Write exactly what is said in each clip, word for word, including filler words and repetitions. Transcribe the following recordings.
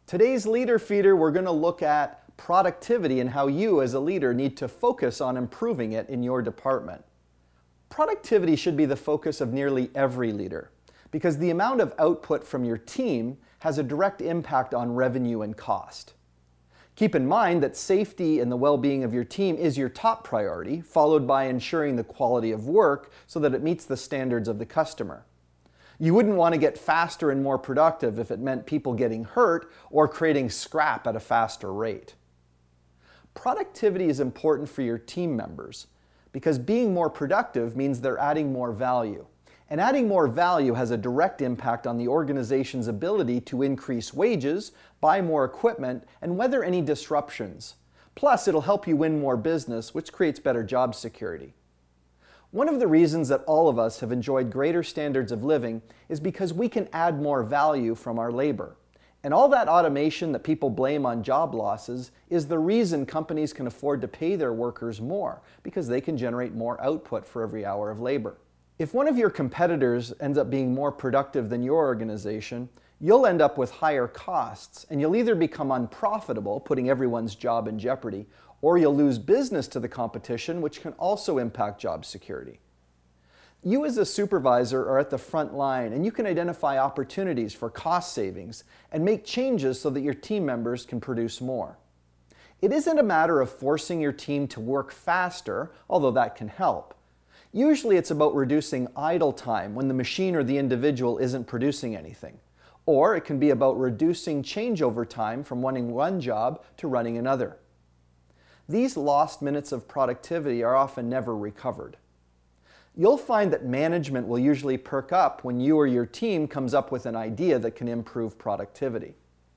Today's Leader Feeder, we're going to look at productivity and how you as a leader need to focus on improving it in your department. Productivity should be the focus of nearly every leader because the amount of output from your team has a direct impact on revenue and cost. Keep in mind that safety and the well-being of your team is your top priority, followed by ensuring the quality of work so that it meets the standards of the customer. You wouldn't want to get faster and more productive if it meant people getting hurt or creating scrap at a faster rate. Productivity is important for your team members because being more productive means they're adding more value. And adding more value has a direct impact on the organization's ability to increase wages, buy more equipment, and weather any disruptions. Plus, it'll help you win more business, which creates better job security. One of the reasons that all of us have enjoyed greater standards of living is because we can add more value from our labor. And all that automation that people blame on job losses is the reason companies can afford to pay their workers more, because they can generate more output for every hour of labor. If one of your competitors ends up being more productive than your organization, you'll end up with higher costs, and you'll either become unprofitable, putting everyone's job in jeopardy, or you'll lose business to the competition, which can also impact job security. You as a supervisor are at the front line, and you can identify opportunities for cost savings and make changes so that your team members can produce more. It isn't a matter of forcing your team to work faster, although that can help. Usually it's about reducing idle time when the machine or the individual isn't producing anything. Or it can be about reducing changeover time from running one job to running another. These lost minutes of productivity are often never recovered. You'll find that management will usually perk up when you or your team comes up with an idea that can improve productivity.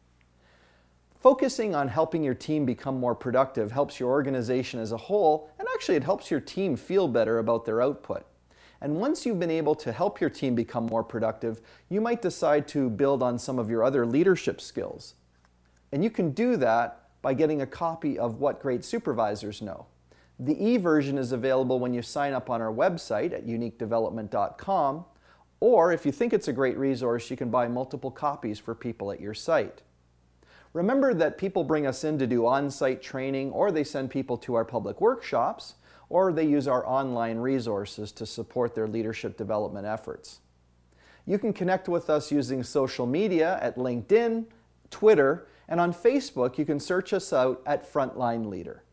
Focusing on helping your team become more productive helps your organization as a whole, and actually it helps your team feel better about their output. And once you've been able to help your team become more productive, you might decide to build on some of your other leadership skills. And you can do that by getting a copy of What Great Supervisors Know. The e-version is available when you sign up on our website at unique development dot com, or if you think it's a great resource, you can buy multiple copies for people at your site. Remember that people bring us in to do on-site training, or they send people to our public workshops, or they use our online resources to support their leadership development efforts. You can connect with us using social media at LinkedIn, Twitter, and on Facebook you can search us out at Frontline Leader.